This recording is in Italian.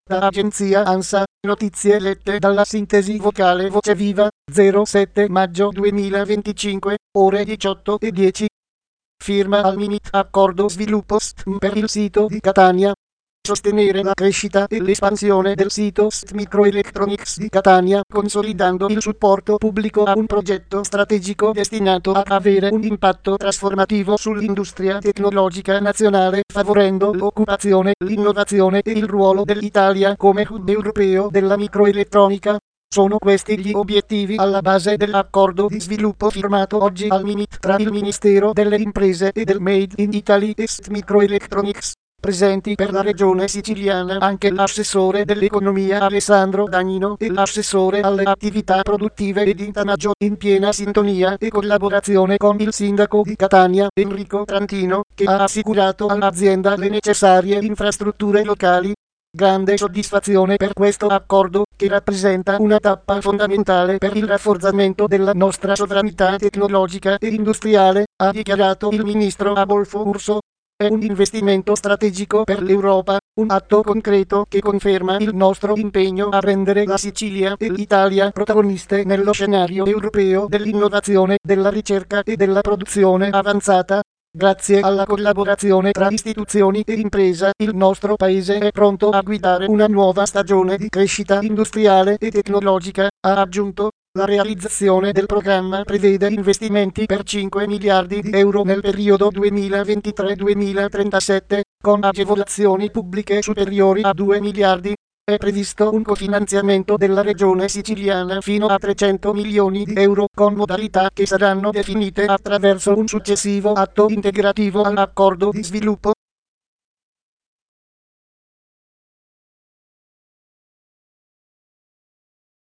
Da agenzia ANSA, notizie lette dalla sintesi vocale Voce Viva, 07 maggio 2025, ore 18:10. Firma al Minit Accordo Sviluppo STM per il sito di Catania. Sostenere la crescita e l'espansione del sito ST Microelectronics di Catania, consolidando il supporto pubblico a un progetto strategico destinato ad avere un impatto trasformativo sull'industria tecnologica nazionale, favorendo l'occupazione, l'innovazione e il ruolo dell'Italia come hub europeo della microelettronica. Sono questi gli obiettivi alla base dell'accordo di sviluppo firmato oggi al Minit tra il Ministero delle Imprese e del Made in Italy e ST Microelectronics. Presenti per la regione siciliana anche l'assessore dell'economia Alessandro Dagnino e l'assessore alle attività produttive ed Intanaggio, in piena sintonia e collaborazione con il sindaco di Catania Enrico Trantino, che ha assicurato all'azienda le necessarie infrastrutture locali. Grande soddisfazione per questo accordo, che rappresenta una tappa fondamentale per il rafforzamento della nostra sovranità tecnologica e industriale, ha dichiarato il ministro Adolfo Urso. È un investimento strategico per l'Europa, un atto concreto che conferma il nostro impegno a rendere la Sicilia e l'Italia protagoniste nello scenario europeo dell'innovazione, della ricerca e della produzione avanzata. Grazie alla collaborazione tra istituzioni e impresa, il nostro Paese è pronto a guidare una nuova stagione di crescita industriale e tecnologica, ha aggiunto. La realizzazione del programma prevede investimenti per 5 miliardi di euro nel periodo 2023-2037, con agevolazioni pubbliche superiori a 2 miliardi. È previsto un cofinanziamento della regione siciliana fino a 300 milioni di euro, con modalità che saranno definite attraverso un successivo atto integrativo all'accordo di sviluppo.